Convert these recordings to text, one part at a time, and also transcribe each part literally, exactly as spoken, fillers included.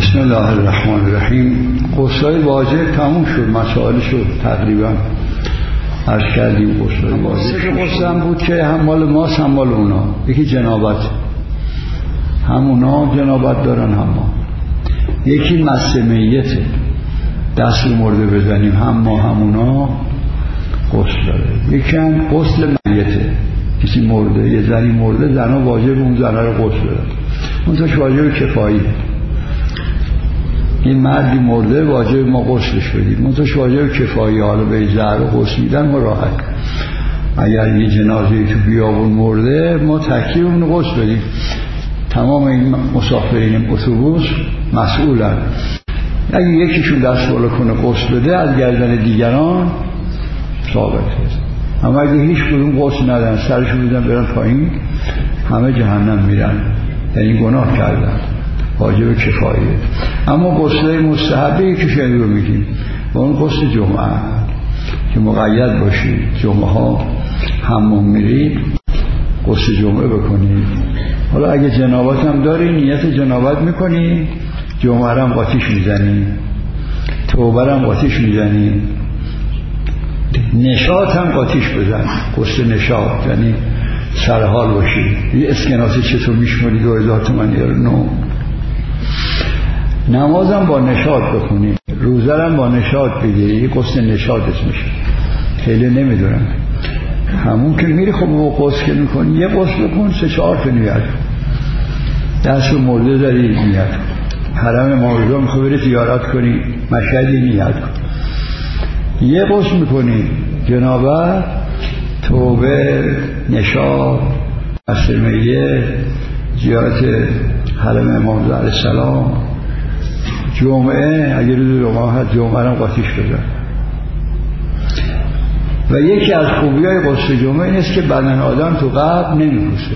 بسم الله الرحمن الرحیم. غسل‌های واجب تموم شد، مسائل شد تقریبا عرض کردیم. غسل‌های واجب غسل هم بود که هم مال ماست هم مال اونا. یکی جنابت، هم اونا جنابت دارن هم ما. یکی مس میته، دست مرده بزنیم، هم ما هم اونا غسل داره. یکی هم غسل میته، کسی مرده، یه زنی مرده، زنها واجب اون زنها رو غسل دارن. اون توش واجب کفایی، این مردی مرده واجب ما غسلش بدیم. اون توش واجب کفایی، حالا به زهر غسل میدن ما راحت. اگر یه جنازه تو بیابون مرده ما تکلیف اون غسل بدیم. تمام این مسافرین اتوبوس مسئولن، اگه یکیشون دست بالا کنه غسل بده از گردن دیگران ثابته. اما اگه هیچ کدوم غسل ندن، سرشون بدن برن پایین، همه جهنم میرن، یعنی گناه کردن. واجب کفایه. اما غسل مستحبی که شما رو میگیم با اون غسل جمعه که مقید باشید، جمعه ها حموم میرید غسل جمعه بکنید. حالا اگه جنابت هم داری نیت جنابت میکنی، جمعه هم قاطیش میزنی، توبه هم قاطیش میزنی، نشاط هم قاطیش بزن. غسل نشاط یعنی سرحال باشی. یه اسکناسی چطور میشماری دو هزار تومن یا نو. نمازم با نشاط بکنی، روزرم با نشاط بگیری، یه غسل نشاط اسمشه. خیلی نمیدونم، همون که میری خب با غسل میکنی یه غسل بکن، سه چهار تا نیت کن، دست رو مرده داری نیت کن، حرم معظم میخوای بری زیارت کنی مشهدی نیت کن، یه غسل میکنی، جنابت، توبه، نشاط، مسلمیه، زیارت حرم امام علیه السلام، جمعه اگر روز جمعه هست جمعه رو قاطیش بزن. و یکی از خوبیای غسل جمعه این است که بدن آدم تو قبر نمی‌پوسه.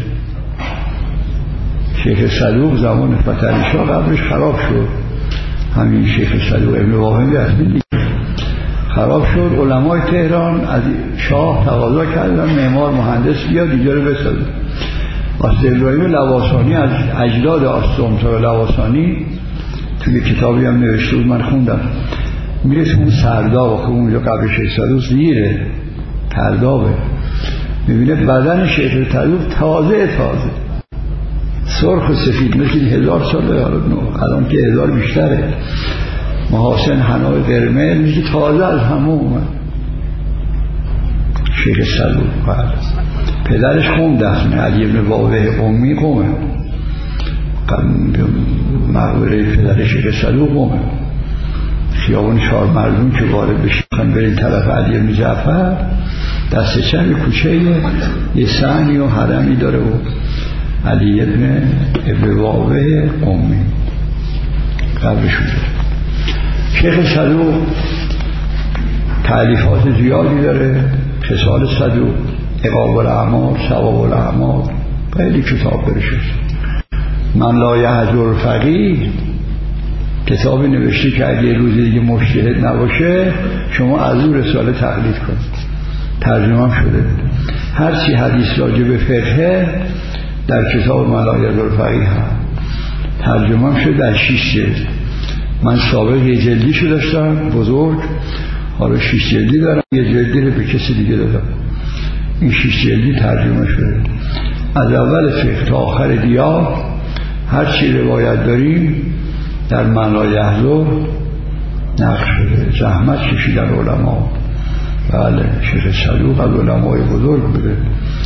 شیخ صدوق زمان فتح شاه قبرش خراب شد، همین شیخ صدوق ابن واهبی از دیگه خراب شد. علمای تهران از شاه تقاضا کردن معمار مهندس بیاد اینجا رو بسازه. واسه ابراهیم لواسانی از اجداد آستومتار لواسانی توی کتابی هم نوشته بود، من خوندم، میرسه اون سرداب و اونجا قبل شیخ صدوق زیره تردابه، میبینه بدن شیخ صدوق تازه تازه سرخ و سفید مثل هزار ساله، الان که هزار بیشتره، محاسن حنای قرمز میشه تازه از همه اومد. شیخ صدوق پدرش قم دفنه، علی ابن واوه قمی قمه، مقبره پدر شیخ صدوق قمه. خیابان چهار مردم که وارد بشن برین طرف علی ابن جعفر، دست چند کوچه یه صحنی و حرمی داره و علی ابن ابن واوه قمی قبرشون. شیخ صدوق تألیفات زیادی داره، خصال صدوق، عقاب الاعمال، ثواب الاعمال، خیلی کتاب برشد. من لا یهجر فقیه کتابی نوشته که اگه روزی دیگه مجتهد نباشه شما از اون رساله تقلید کنید. ترجمه هم شده، هرچی حدیث راجع به فقه در کتاب من لا یهجر فقیه هم ترجمه هم شده در شیش جلد. من سابق یه جلدیشو داشتم بزرگ، حالا شیش جلدی دارم، یه جلدی رو به کسی دیگه دادم. این شیش جلدی ترجمه شده، از اول فقه تا آخر دیار هر چی روایت داریم در من لا یهجر نقل شده. زحمت کشیدن علما. بله، شیخ صدوق از علمای بزرگ بوده.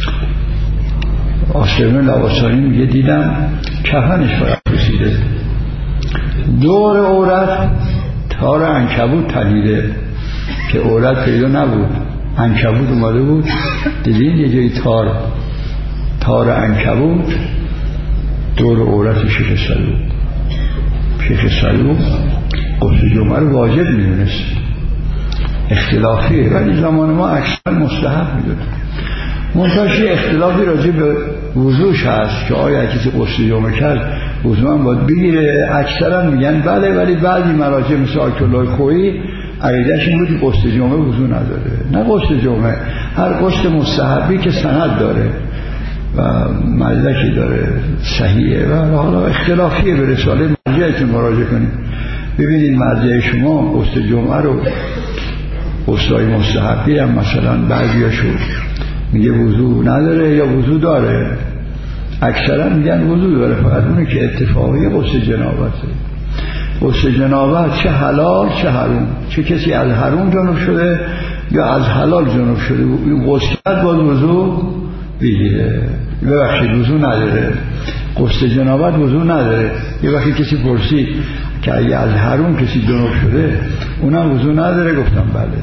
آسلم لواسانی میگه دیدم کفنش باید رسیده، دور عورت تار عنکبوت تنیده که عورت پیدا نبود، عنکبوت اومده بود، دیدین یه جایی تار تار عنکبوت دور عورت شیخ صدوق. شیخ صدوق غسل جمعه رو واجب میدونست، اختلافیه، ولی زمان ما اکثر مستحب میدونه. منتشی اختلافی راجع به وضوش هست که آیا کسی غسل جمعه کرد وضو هم باید بگیره. اکثر هم میگن بله، ولی بعضی مراجع مثل آیت الله خویی عقیده‌اش این بود که غسل جمعه وضو نداره. نه، غسل جمعه هر غسل مستحبی که سند داره و مدرکی داره صحیحه و حالا اختلافیه به رساله مرجعتون مراجعه کنید. ببینید مرجع شما غسل جمعه رو غسلای مستحبی هم مثلا بعضیاشو میگه وضو نداره یا وضو داره، اکثرا میگن وضو داره، فقط اونه که اتفاقی غسل جنابته. غسل جنابت چه حلال چه حرام، چه کسی از حرام جنوب شده یا از حلال جنوب شده غسل کرد باز وضو بگیره. ببخشید وضو نداره، غسل جنابت وضو نداره. یه وقتی کسی پرسید که اگه از حرام کسی جنوب شده اونم وضو نداره، گفتم بله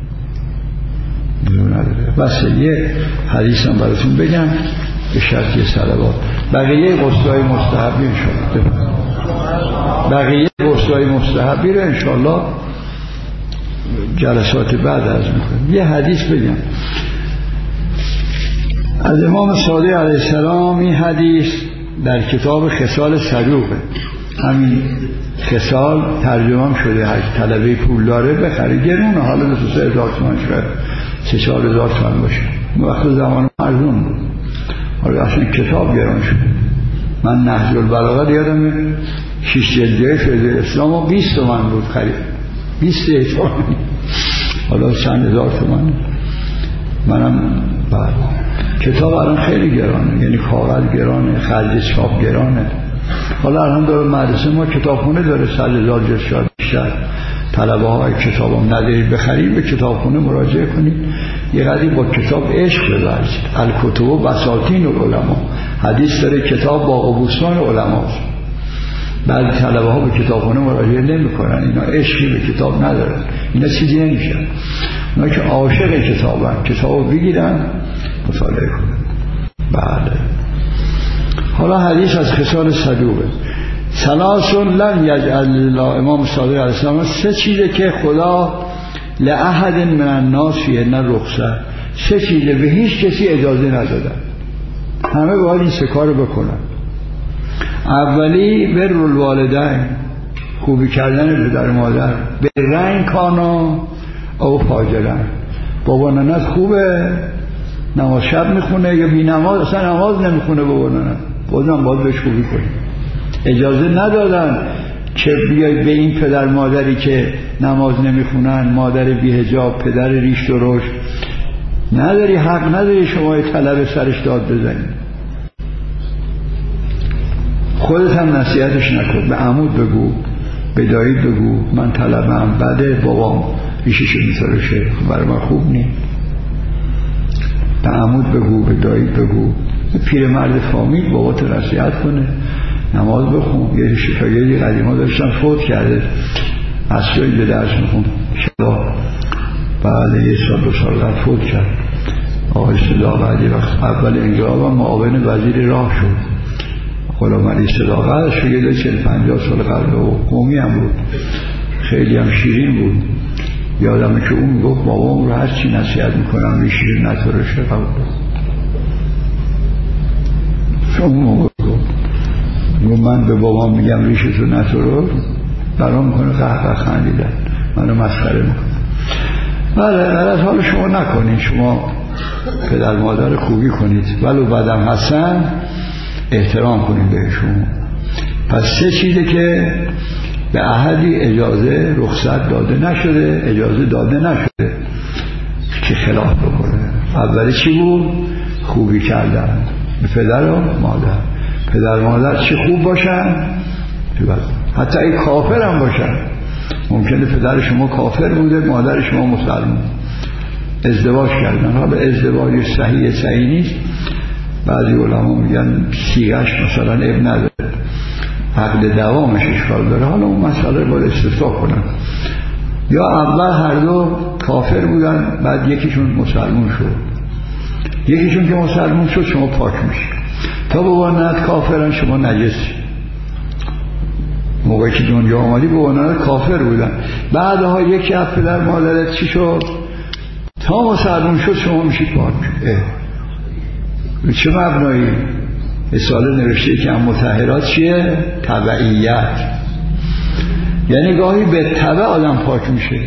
وضو نداره. بس یه حدیث هم براتون بگم به شرطی صلوات. بقیه غسل‌های مستحبی انشاءالله بقیه غسل‌های مستحبی رو انشاءالله جلسات بعد عرض میکنم. یه حدیث بگم از امام صادق علیه السلام. این حدیث در کتاب خصال صدوقه، همین خصال ترجمه شده، هر طلبه پول داره بخره، گرونه، حالا دو سه هزار تومان شده، سه چهار هزار تومان باشه. وقت زمان ارزون بود، حالا اصلا کتاب گران شده. من نهج البلاغه یادم شش جلدی شده اسلام و بیست تومان بود خرید، بیست تومان، حالا چند هزار تومان. منم بعد کتاب الان خیلی گرانه، یعنی کاغذ گرانه، خرج چاپ گرانه. حالا الان داره مدرسه ما کتابخونه داره، صد هزار جلد شاید بیشتر. طلبه های کتاب هم ندارید بخرید، به کتابخونه مراجعه کنید، یه قدری با کتاب عشق بورزید. الکتب و بساطین العلماء، حدیث داره کتاب باغ و بوستان علماست. بعضی طلبه ها به کتابخونه مراجعه نمی کنن، اینا عشقی به کتاب ندارن، اینا چیزی نمیشن. اونا که عاشق کتابن، کتاب بگیرن مطالعه کنن. بله. حالا حدیث از خصال صدوقه. ثلاث لن یجعل الله، امام صادق علیه السلام، سه چیزه که خدا لأحد من الناس فیهن رخصت، سه چیزه به هیچ کسی اجازه ندادن، همه باید این سه کارو بکنن. اولی بر الوالدین، خوبی کردن پدر مادر، برن کانا او فاجرن. بابا ننت خوبه، نماز شب میخونه یا بی نماز، اصلا نماز نمیخونه بابا ننت، بازم باید بهش خوبی کنی. اجازه ندادن که بیای به این پدر مادری که نماز نمیخونن، مادر بی‌حجاب، پدر ریش درشت، نداری، حق نداری شما طلب سرش داد بزنی. خودت هم نصیحتش نکن، به عمود بگو، به دایید بگو من طلبم بده، بابام ریشش میترشه، برای من خوب نی. به عمود بگو، به دایید بگو، به پیرمرد فامیل بابات نصیحت کنه، نماز بخون. یه شکایتی قدیما داشتم، فوت کرده، اصلا به درس میخون، شبا بعد یه سال دو سال بعد فوت کرد. آقای صداقت یه وقت اول انقلاب هم معاون وزیر راه شد، غلام علی صداقت شده چهل پنجاه سال قبل و قومی هم بود، خیلی هم شیرین بود. یادمه که اون گفت بابام رو هر چی نصیحت میکنم ریش شیرین نترشه قبول اون موقع گفت من به بابام میگم ریشتو نترش، برام میکنه قهقه خندیدن، منو مسخره میکنه. بله از حال شما نکنید، شما پدر مادر خوبی کنید، ولو بعدم هستن احترام کنید بهشون. پس سه چیزه که به احدی اجازه رخصت داده نشده، اجازه داده نشده که خلاف بکنه. اولی چی بود؟ خوبی کردن به پدر و مادر. پدر مادر چه خوب باشن، حتی ای کافر هم باشن. ممکنه پدر شما کافر بوده، مادر شما مسلمان، ازدواج کردن. حالا ازدواج صحیح صحیح نیست، بعضی علما میگن سیغش مثلا اب نداره، عقد دوامش اشکال داره، حالا اون مسئله باید استثناء کنن. یا اول هر دو کافر بودن، بعد یکیشون مسلمان شد، یکیشون که مسلمان شد شما پاک میشه. تا بوانت کافرن شما نجس. موقعی که دنیا آمدی بوانت کافر بودن، بعدها یکی از پدر مادرت چی شد؟ تا مسلمان شد شما میشید پاک. چه مبنایی؟ رساله نوشته که هم مطهرات چیه؟ تبعیت، یعنی گاهی به تبع آدم پاک میشه.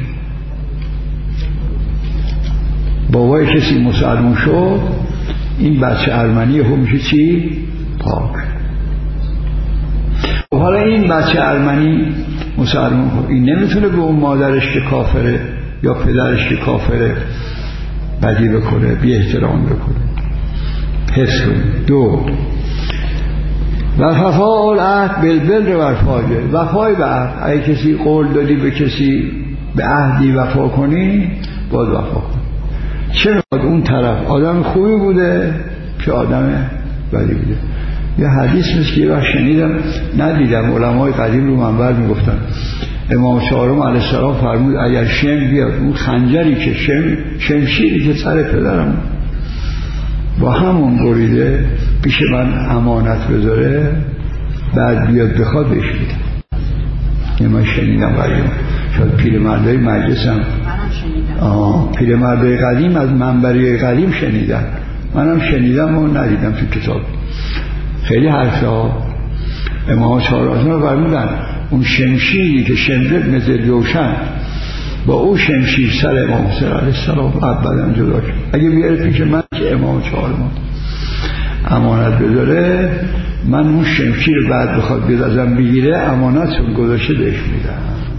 بابای کسی مسلمان شد، این بچه ارمنی هم میشه چی؟ پاک. حالا این بچه ارمنی مسلمان خب این نمیتونه به اون مادرش که کافره یا پدرش که کافره بدی بکنه، بی احترام بکنه. حفظ کنید. دو و وفاء العهد بالبر و الفاجر، وفای به عهد. اگه کسی قول دادی به کسی به عهدی وفا کنی باید وفا کنی، چه میخواد اون طرف آدم خوبی بوده که آدم بدی بوده. یه حدیث مثل که یه وقت شنیدم، ندیدم، علمای قدیم رو منبر میگفتن امام چهارم علیه السلام فرمود اگر شم بیاد، اون خنجری که شم شمشیری که سر پدرم با همون بریده پیش من امانت بذاره، بعد بیاد بخواد بهش میدم. یه من شنیدم قدیم، شاید پیرمردای مجلسم آه پیرمردای قدیم از منبری قدیم شنیدم، منم شنیدم و ندیدم تو کتاب. خیلی حرفا امام چهارم فرمودن اون شمشیری که شمرد مثل روشن با او شمشیر سر امام حسین علیه السلام ابدا جدا شد. اگه بیاره پیش من که امام چهارم امانت بذاره، من اون شمشیر بعد بخواد بیاد ازم بگیره، امانت رو گذاشته بهش میدم.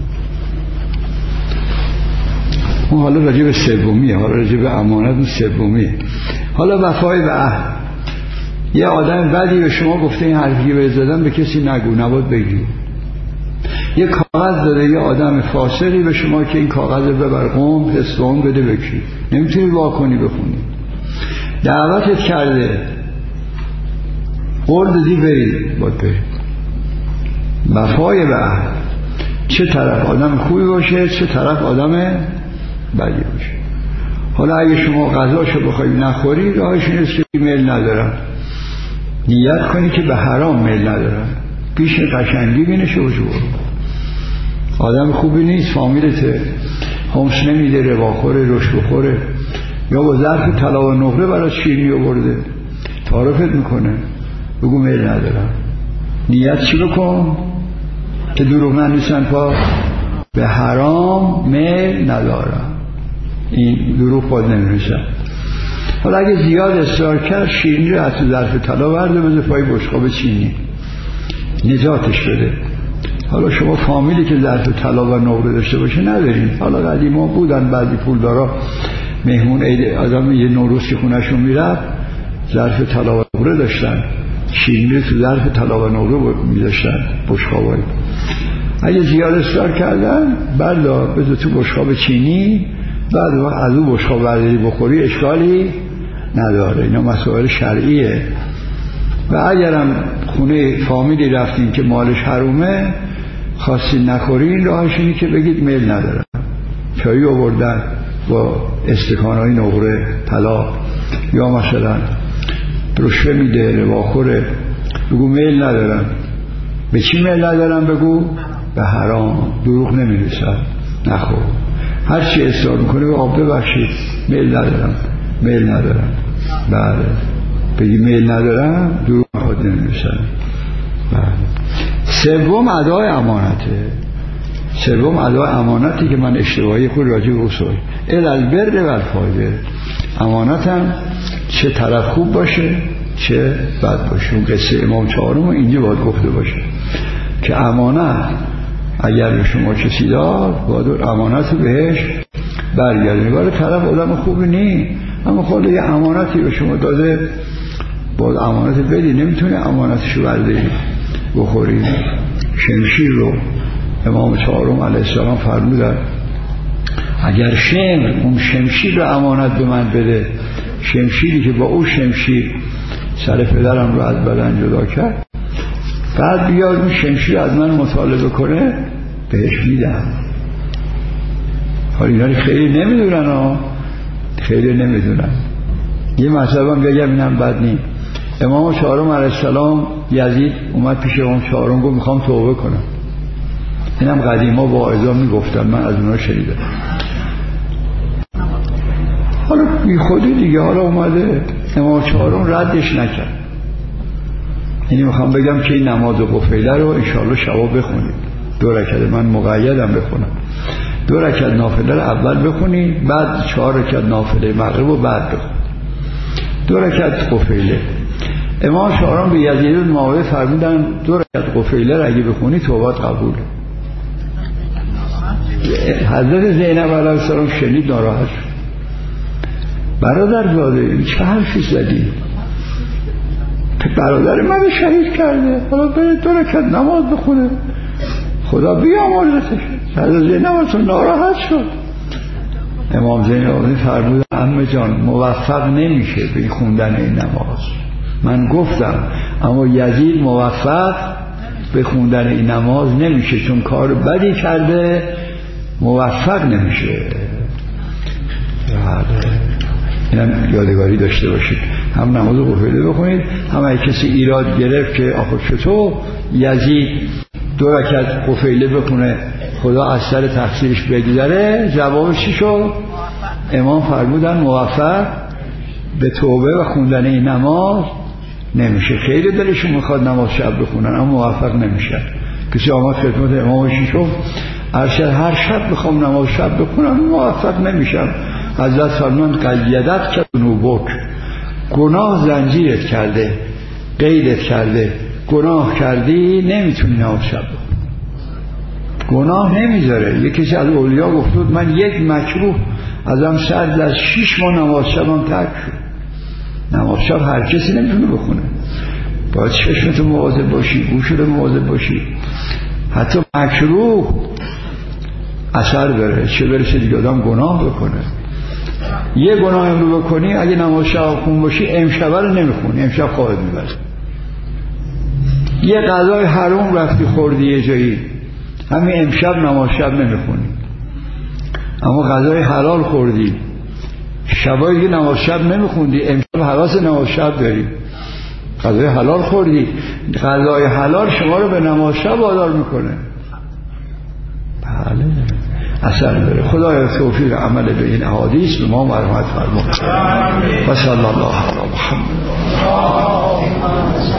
اون حالا راجع به سومیه، حالا راجع به امانت اون سومیه. حالا وفای به عهد. یه آدم بدی به شما گفته این حرفی به زدن به کسی نگو، نباید بگی. یه کاغذ داده یه آدم فاسقی به شما که این کاغذ رو ببر قم پستون بده بکی، نمیتونی واکنی بخونی. دعوتت کرده قول دادی برید، باید برید. وفای به عهد، چه طرف آدم خوبی باشه چه طرف آدم بدی باشه. حالا اگه شما غذاشو بخوای نخوری، راهش اینه که میل ندارم، نیت کنی که به حرام میل ندارم، پیش قشنگی بینش و جو آدم خوبی نیست، فامیلته، همس نمیده، رواخوره، رشد بخوره، یا با ظرف طلا و نقره برای شیرینی آورده، تعارفت میکنه، بگو میل ندارم. نیت چی بکن که دروغ ننویسن پا به حرام میل ندارم، این دروغ باید ننویسن. حالا اگه زیاد اصرار کرد، شیرینی رو از ظرف طلا برده بذار پای بشقاب چینی، نجاتش بده. حالا شما فامیلی که ظرف طلا و نقره داشته باشه ندارین. حالا قدیما بودن بعضی پولدارا مهمون عید آدم یه نوروز که خونه‌شون میرفت ظرف طلا و نقره داشتن، شیرینی تو ظرف طلا و نقره میذاشتن بشقابای. اگه زیاد اصرار کردن بلا بذار تو بشقاب چینی، بعد از اون بشقاب برداری بخوری اشکالی نداره. اینا مسائل شرعیه. و اگرم خونه فامیلی رفتین که مالش حرومه خواستین نخورین، راهش اینه که بگید میل ندارم. چایی آوردن با استکانهای نقره طلا، یا مثلا رشوه میده، رواخوره، بگو میل ندارم. به چی میل ندارم؟ بگو به حرام، دروغ نمی‌نویسم، نخور. هر چی اصرار میکنه به آب ببخشید، میل ندارم، میل ندارم. بله بگی میل ندارم، دروغ خود نمی‌نویسم. بله. سوم ادای امانته. سوم ادای امانتی که من اشتباهی خود راجع به اصول الالبر و الفاجر. امانتم چه طرف خوب باشه چه بد باشه. اون قصه امام چهارم اینجا باید گفته باشه که امانت اگر به شما کسی داد باید امانت رو بهش برگردونی. ولی طرف آدم خوبی نیست، اما خود یه امانتی به شما داده باید امانت بدی، نمیتونه امانتشو برداری بخوری. شمشیر رو امام چهارم علیه السلام فرمودن اگر شمر اون شمشیر رو امانت به من بده، شمشیری که با اون شمشیر سر پدرم رو از بدن جدا کرد، بعد بیاد اون شمشیر از من مطالبه کنه، بهش میدم. حالا اینا خیلی نمیدونن ها، خیلی نمیدونن. یه مطلب هم بگم اینم بد نیم. امام چهارم علیه السلام یزید اومد پیش امام چهارم گفت میخوام توبه کنم. اینم قدیما با اعضا میگفتن، من از اونا شنیدم. حالا بی خودی دیگه حالا اومده امام چهارم ردش نکرد. یعنی میخوام بگم که این نماز قفیله رو انشاءالله شبا بخونید، دو رکعت، من مقیدم بخونم، دو رکعت نافله رو اول بخونید، بعد چهار رکعت نافله مغرب رو بعد بخونید، دو رکعت قفیله. امام شاهرام به یزید بن معاویه فرمودن دو رکعت قفیله را اگه بخونی توبات قبوله. حضرت زینب علیه السلام شنید ناراحت شد. برادر زاده چه حرفی زدی؟ برادر من شهید کرده، حالا بره دو رکعت نماز بخونه، خدا بیامرزتش. حضرت زینب اصلا ناراحت شد. امام زین العابدین فرمودن عمه جان موفق نمیشه به خوندن این نماز. من گفتم اما یزید موفق به خوندن این نماز نمیشه، چون کار بدی کرده، موفق نمیشه. اینم یادگاری داشته باشید. هم نماز قفیله بخونید، هم اگه کسی ایراد گرفت که آخه چطور یزید دو رکعت قفیله بخونه خدا از سر تقصیرش بگذره، جوابش چی شد؟ امام فرمودن موفق به توبه و خوندن این نماز نمیشه. خیلی دلشون میخواد نماز شب بخونن اما موفق نمیشن. کسی آمد خدمت امامش شد ارشد هر شب بخوام نماز شب بخونم موفق نمیشم. حضرت فرمان قیدت که نوبک، گناه زنجیرت کرده، قیدت کرده، گناه کردی نمیتونی نماز شب بخونی. گناه نمیذاره. یکی از اولیا گفت من یک مکروه ازم سرد از شیش ماه نماز شبم ترک شد. نماز شب هر کسی نمیتونه بخونه، باید چشمتو مواظب باشی، گوشتو مواظب باشی. حتی مکروه اثر داره، چه برسه دیگه آدم گناه بکنه. یه گناه امرو بکنی اگه نماز شب خون باشی امشب رو نمیخونی، امشب خواهد میبری. یه غذای حرام رفتی خوردی یه جایی، همین امشب نماز شب نمیخونی. اما غذای حلال خوردی، شبایی که نماز شب نمیخوندی، امشب حواس نماز شب داری. غذای حلال خوردی، غذای حلال شما رو به نماز شب وادار میکنه. بله اثر داره. خدایا توفیق عمل به این احادیث به ما مرحمت فرما. و صلی الله علی محمد.